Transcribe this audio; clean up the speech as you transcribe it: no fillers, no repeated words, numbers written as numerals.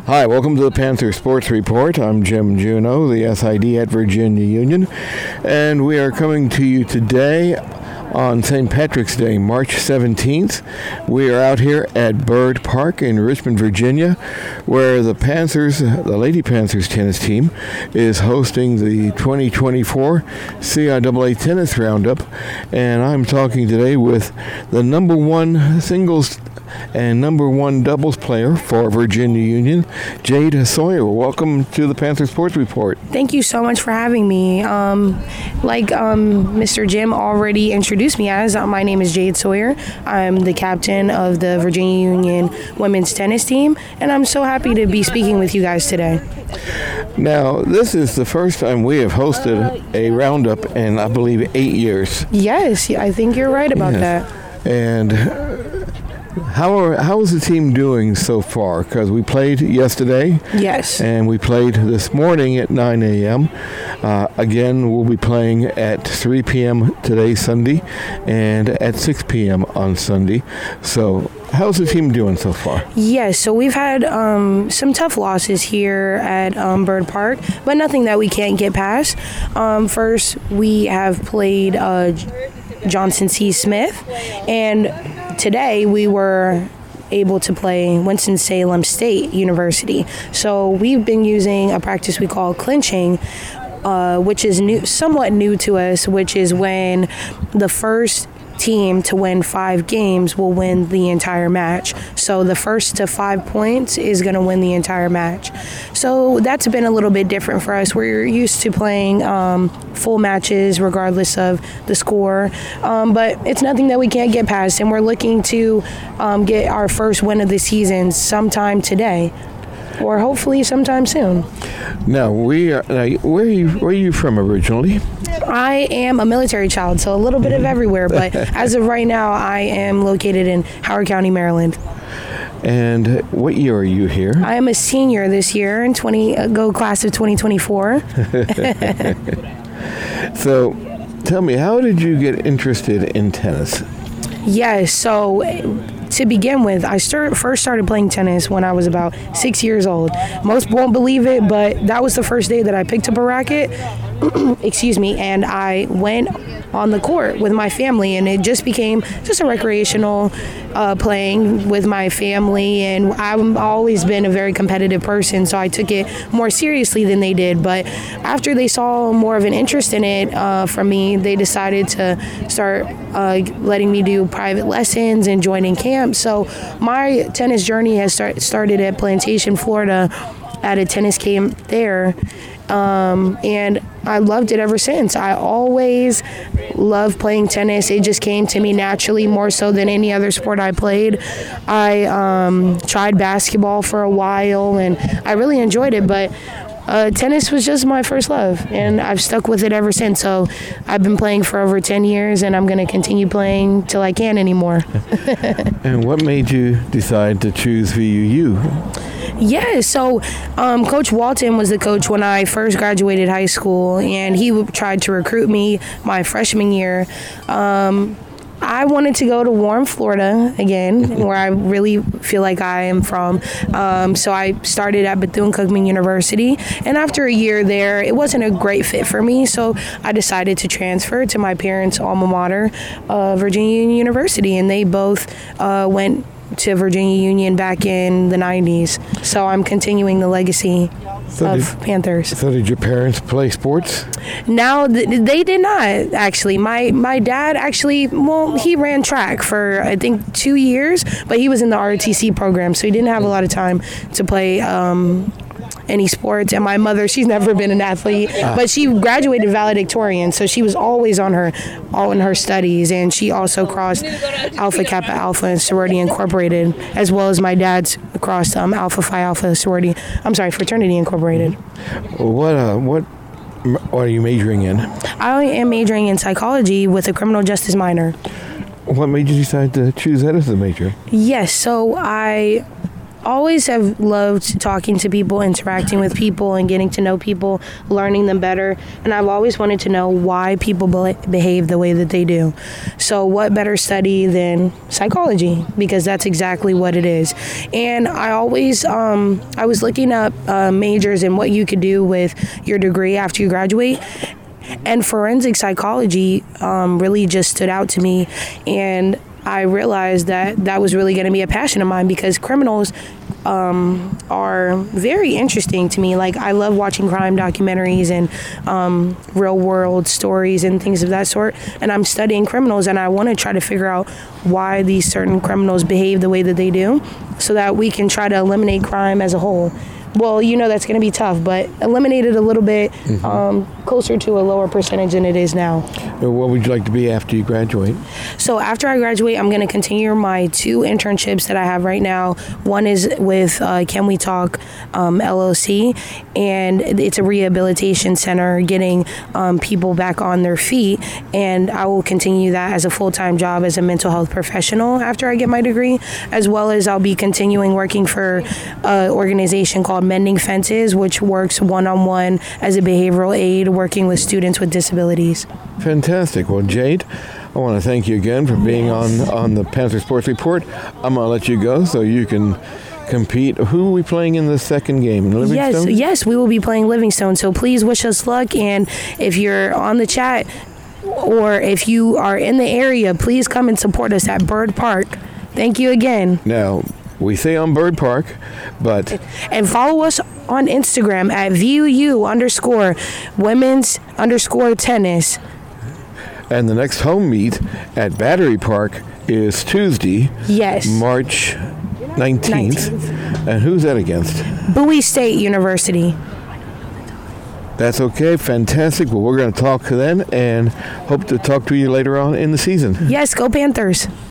Hi, welcome to the Panther Sports Report. I'm Jim Juneau, the SID at Virginia Union, and we are coming to you today on St. Patrick's Day, March 17th. We are out here at Byrd Park in Richmond, Virginia, where the Lady Panthers tennis team is hosting the 2024 CIAA Tennis Roundup, and I'm talking today with the number one singles and number one doubles player for Virginia Union, Jade Sawyer. Welcome to the Panther Sports Report. Thank you so much for having me. Like Mr. Jim already introduced me as, my name is Jade Sawyer. I'm the captain of the Virginia Union women's tennis team, and I'm so happy to be speaking with you guys today. Now, this is the first time we have hosted a roundup in, I believe, 8 years. Yes, I think you're right about that. And how is the team doing so far? Because we played yesterday. Yes. And we played this morning at 9 a.m. Again, we'll be playing at 3 p.m. today, Sunday, and at 6 p.m. on Sunday. So how's the team doing so far? Yes, so we've had some tough losses here at Byrd Park, but nothing that we can't get past. First, we have played Johnson C. Smith, and today we were able to play Winston-Salem State University. So we've been using a practice we call clinching, which is somewhat new to us, which is when the first team to win 5 games will win the entire match. So the first to 5 points is going to win the entire match. So that's been a little bit different for us. We're used to playing full matches regardless of the score, but it's nothing that we can't get past, and we're looking to get our first win of the season sometime today, or hopefully sometime soon. Now, where are you from originally? I am a military child, so a little bit of everywhere, but as of right now, I am located in Howard County, Maryland. And what year are you here? I am a senior this year in class of 2024. So, tell me, how did you get interested in tennis? Yes, so to begin with, I first started playing tennis when I was about 6 years old. Most won't believe it, but that was the first day that I picked up a racket, and I went on the court with my family, and it just became just a recreational playing with my family, and I've always been a very competitive person, so I took it more seriously than they did. But after they saw more of an interest in it from me, they decided to start letting me do private lessons and joining camps. So my tennis journey has started at Plantation, Florida, at a tennis camp there. And I loved it ever since. I always loved playing tennis. It just came to me naturally, more so than any other sport I played. I tried basketball for a while, and I really enjoyed it, but tennis was just my first love, and I've stuck with it ever since. So I've been playing for over 10 years, and I'm going to continue playing till I can't anymore. And what made you decide to choose VUU? Yeah, so Coach Walton was the coach when I first graduated high school, and he tried to recruit me my freshman year. I wanted to go to warm Florida again, where I really feel like I am from. So I started at Bethune-Cookman University, and after a year there, it wasn't a great fit for me, so I decided to transfer to my parents' alma mater, Virginia Union University, and they both went to Virginia Union back in the 90s. So I'm continuing the legacy of Panthers. So did your parents play sports? No, they did not, actually. My dad actually, he ran track for, I think, 2 years, but he was in the ROTC program, so he didn't have a lot of time to play any sports. And my mother, she's never been an athlete, but she graduated valedictorian, so she was always in her studies, and she also crossed Alpha Kappa Alpha and Sorority Incorporated, as well as my dad's crossed Alpha Phi Alpha Fraternity Incorporated. What are you majoring in? I am majoring in psychology with a criminal justice minor. What made you decide to choose that as a major? Yes, so I always have loved talking to people, interacting with people, and getting to know people, learning them better. And I've always wanted to know why people behave the way that they do. So what better study than psychology? Because that's exactly what it is. And I always, I was looking up majors and what you could do with your degree after you graduate. And forensic psychology really just stood out to me. And I realized that was really going to be a passion of mine, because criminals are very interesting to me. Like, I love watching crime documentaries and real world stories and things of that sort. And I'm studying criminals, and I want to try to figure out why these certain criminals behave the way that they do, so that we can try to eliminate crime as a whole. Well, that's going to be tough, but eliminate it a little bit closer to a lower percentage than it is now. What would you like to be after you graduate? So after I graduate, I'm going to continue my 2 internships that I have right now. One is with Can We Talk LLC, and it's a rehabilitation center getting people back on their feet, and I will continue that as a full-time job as a mental health professional after I get my degree, as well as I'll be continuing working for an organization called Mending Fences, which works one-on-one as a behavioral aid working with students with disabilities. Fantastic. Well, Jade, I want to thank you again for being on the Panther Sports Report. I'm going to let you go so you can compete. Who are we playing in the second game? Livingstone? Yes, we will be playing Livingstone. So please wish us luck. And if you're on the chat or if you are in the area, please come and support us at Bird Park. Thank you again. Now, we say on Bird Park, but... And follow us on Instagram at VUU_women's_tennis. And the next home meet at Battery Park is Tuesday, March 19th. And who's that against? Bowie State University. That's okay. Fantastic. Well, we're going to talk then and hope to talk to you later on in the season. Yes, go Panthers.